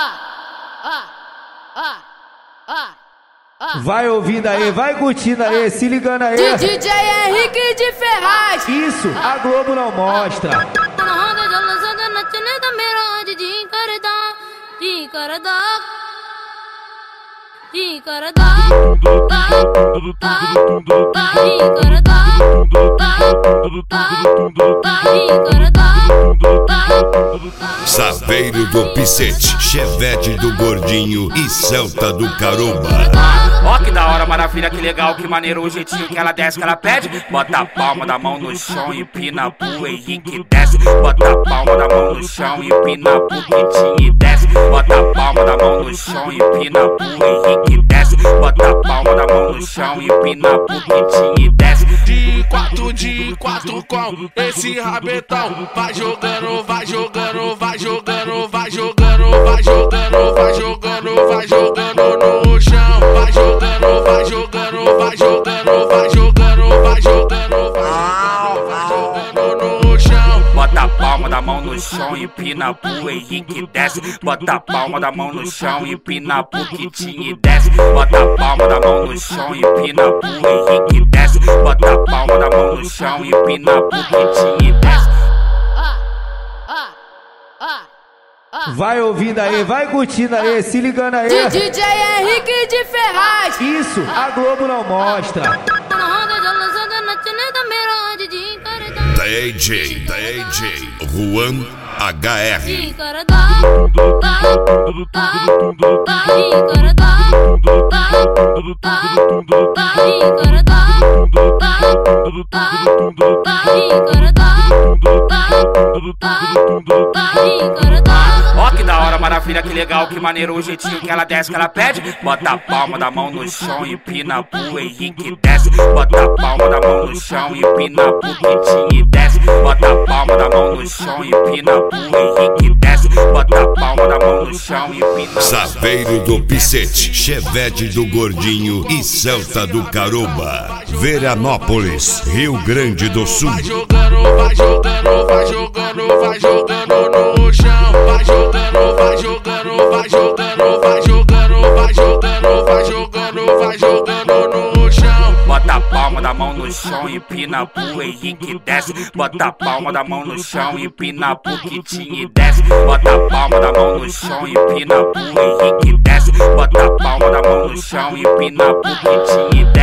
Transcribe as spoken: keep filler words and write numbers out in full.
Vai ouvindo aí, vai curtindo aí, se ligando aí. D J Henrique de Ferraz. Isso, a Globo não mostra. Saveiro do Picete, Chevette do Gordinho e Celta do Caroba. Ó que da hora, maravilha, que legal, que maneiro o jeitinho que ela desce, que ela pede. Bota a palma da mão no chão, empina pro Henrique desce. Bota a palma da mão no chão, empina pro Quintinho e desce. Bota a palma da mão no chão, empina pro Henrique desce. Bota a palma da mão no chão, empina pro Quintinho e desce. De quatro, de quatro com esse rabetão. Vai jogando, vai jogando, vai jogando, vai jogando, vai jogando, vai jogando, vai jogando no chão. Vai jogando, vai jogando, vai jogando, vai jogando, vai jogando, vai jogando no chão. Bota a palma da mão no chão, empina pro Henrique desce. Bota a palma da mão no chão, empina pro Quintinho e desce. Bota a palma da mão no chão, empina pro Henrique desce. Bota a palma da mão no chão, empina pro Quintinho e desce. Vai ouvindo aí, vai curtindo aí, se ligando aí. D J Henrique de Ferraz. Isso, a Globo não mostra. D J, D J, Juan H R. Ó que da hora, maravilha, que legal, que maneiro o jeitinho que ela desce, que ela pede. Bota a palma da mão no chão, empina pro Henrique desce. Bota a palma da mão no chão, empina pro Quintinho e desce. Bota a palma da mão no chão, empina pro Henrique desce. Bota a palma da mão no chão, empina. Saveiro do Picete, Chevette do Gordinho e Celta do Caroba. Veranópolis, Rio Grande do Sul. Vai jogando, vai jogando, vai jogando, vai jogando no chão. Vai jogando, vai jogando, vai jogando, vai jogando, vai jogando, vai jogando, vai jogando no chão. Bota a palma da mão no chão, empina pro Henrique desce. Bota a palma da mão no chão, empina pro Quintinho e desce. Bota a palma da mão no chão, empina pro Henrique desce. Bota a palma da mão no chão, empina pro Quintinho e desce.